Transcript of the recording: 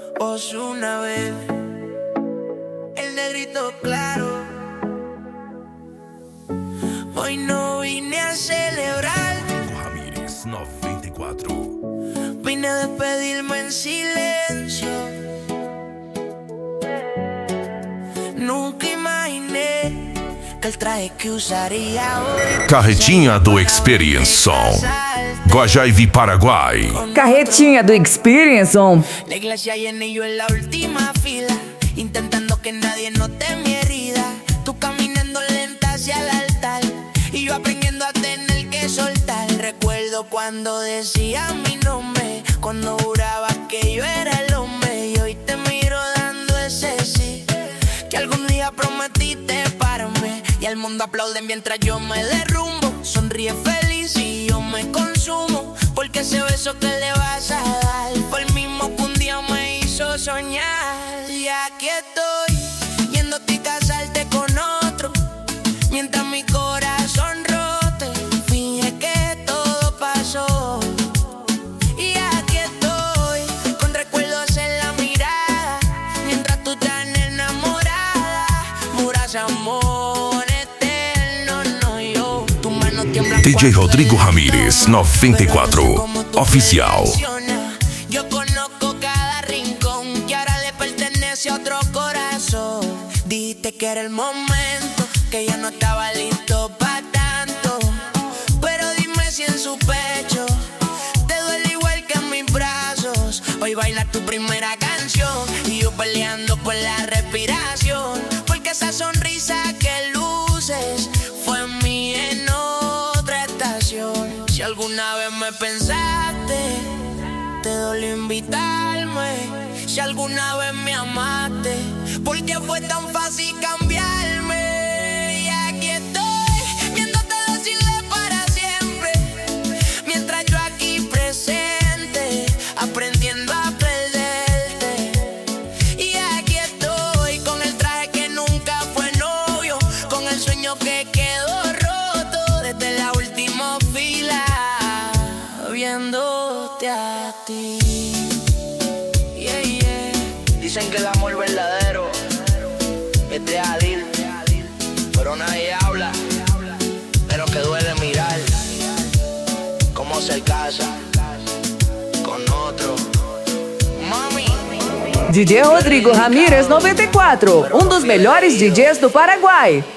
Ozuna, bebé, el negrito claro. Hoy no vine a celebrar, Ramírez 94. vine a despedirme en silencio. Nunca imaginé que el traje que usaría hoy Carretinha do Experience Som. Guajaívi, Paraguai. Carretinha do Experience On. La iglesia llena y yo en la última fila, intentando que nadie note mi herida. Tú caminando lenta hacia el altar y yo aprendiendo a tener que soltar. Recuerdo cuando decía mi nombre, cuando juraba que yo era el hombre. Y hoy te miro dando ese sí, que algún día prometiste para mí. Y el mundo aplaude mientras yo me derrumbo. Sonríe feliz y yo me consumo, porque ese beso que le vas a dar fue el mismo que un día me hizo soñar. Y aquí estoy, yéndote y casarte con otro, mientras mi corazón rote, finge que todo pasó. Y aquí estoy, con recuerdos en la mirada, mientras tú estás enamorada. Muras amor eterno, no yo. Tu mano tiembla DJ cuando Rodrigo la Ramírez tomo, 94. pero no sé cómo tú me Oficial. mencionas. Yo conozco cada rincón que ahora le pertenece a otro corazón. Dijiste que era el momento, que ya no estaba listo para tanto. Pero dime si en su pecho te duele igual que en mis brazos. Hoy baila tu primera canción y yo peleando por la respiración, porque esa sonrisa que luces fue mía en otra estación. Si alguna vez me pensaste, te dolió invitarme. Si alguna vez me amaste, ¿por qué fue tan fácil cambiarme? Y aquí estoy, viéndote decirle para siempre, mientras yo aquí presente, aprendiendo a perderte. Y aquí estoy, con el traje que nunca fue novio, con el sueño que quedó roto desde la última fila, viéndote a ti. Yeah, yeah. Dicen que el amor verdadero es de Adil, pero nadie habla de lo que duele mirar cómo se casa con otro. Mami. DJ Rodrigo Ramírez 94, um dos melhores DJs do Paraguai.